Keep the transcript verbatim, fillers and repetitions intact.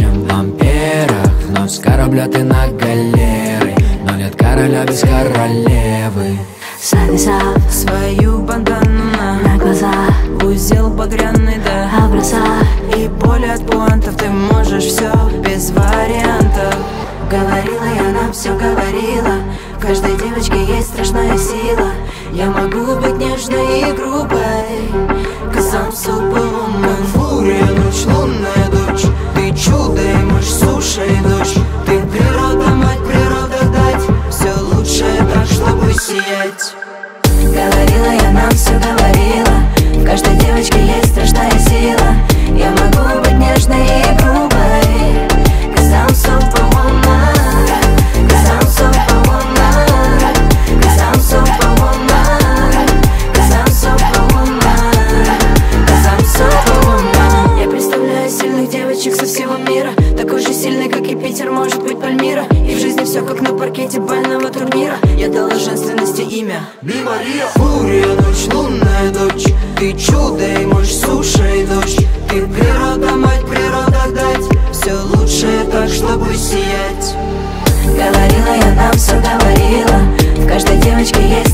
огнем амперах. Вновь с корабля ты на галеры, но нет короля без королевы. Завязав свою бандану на, на глаза, узел багряный до образа, и боль от пуантов. Ты можешь все без вариантов. говорила я, нам все говорила. В каждой девочке есть страшная сила. Я могу быть нежной и грубой, cause I'm superwoman. Фурия, ночь, лунная дочь, ты чудо и мощь, суша и дождь. Ты природа, мать, природа дать все лучшее так, чтобы сиять. Говорила я, нам все говорила. В каждой девочке есть страшная сила. Я могу быть нежной и грубой, cause I'm superwoman, cause I'm superwoman, cause I'm superwoman, cause I'm superwoman, cause I'm superwoman. Я представляю сильных девочек со всего мира, такой же сильный, как и Питер, может быть Пальмира. И в жизни все как на паркете бального турнира. Я дала женственности имя Би Мария. Фурия, ночь, лунная дочь, ты чудо и мощь, суша и дождь. Ты природа, мать, природа дать все лучшее так, чтобы сиять. Говорила я, нам все говорила. В каждой девочке есть